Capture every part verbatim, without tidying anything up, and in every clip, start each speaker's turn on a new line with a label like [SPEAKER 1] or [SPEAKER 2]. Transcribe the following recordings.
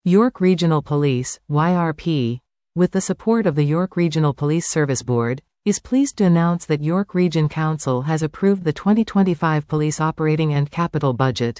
[SPEAKER 1] York Regional Police, Y R P, with the support of the York Regional Police Service Board, is pleased to announce that York Region Council has approved the twenty twenty-five Police Operating and Capital Budget.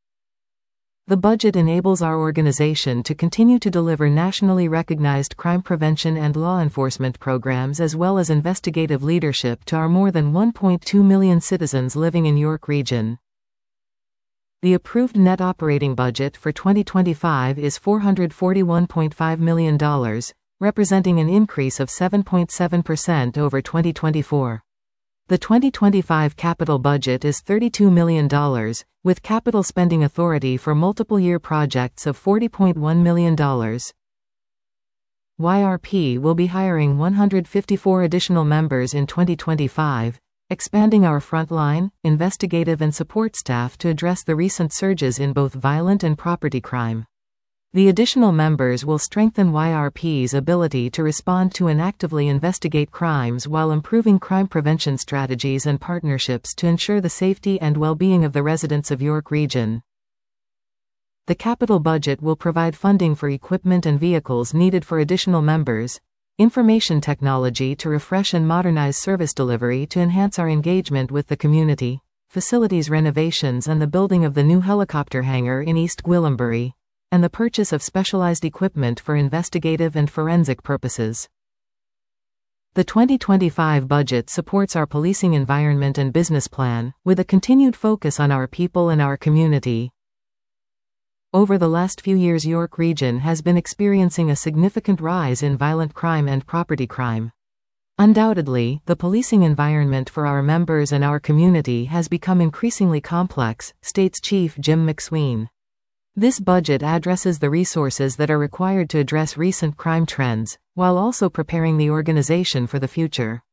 [SPEAKER 1] The budget enables our organization to continue to deliver nationally recognized crime prevention and law enforcement programs as well as investigative leadership to our more than one point two million citizens living in York Region. The approved net operating budget for twenty twenty-five is four hundred forty-one point five million dollars, representing an increase of seven point seven percent over twenty twenty-four. The twenty twenty-five capital budget is thirty-two million dollars, with capital spending authority for multiple-year projects of forty point one million dollars. Y R P will be hiring one hundred fifty-four additional members in twenty twenty-five, expanding our frontline, investigative and support staff to address the recent surges in both violent and property crime. The additional members will strengthen Y R P's ability to respond to and actively investigate crimes while improving crime prevention strategies and partnerships to ensure the safety and well-being of the residents of York Region. The capital budget will provide funding for equipment and vehicles needed for additional members, information technology to refresh and modernize service delivery to enhance our engagement with the community, facilities renovations and the building of the new helicopter hangar in East Gwillimbury, and the purchase of specialized equipment for investigative and forensic purposes. The twenty twenty-five budget supports our policing environment and business plan, with a continued focus on our people and our community. Over the last few years, York Region has been experiencing a significant rise in violent crime and property crime. Undoubtedly, the policing environment for our members and our community has become increasingly complex, states Chief Jim McSween. This budget addresses the resources that are required to address recent crime trends, while also preparing the organization for the future.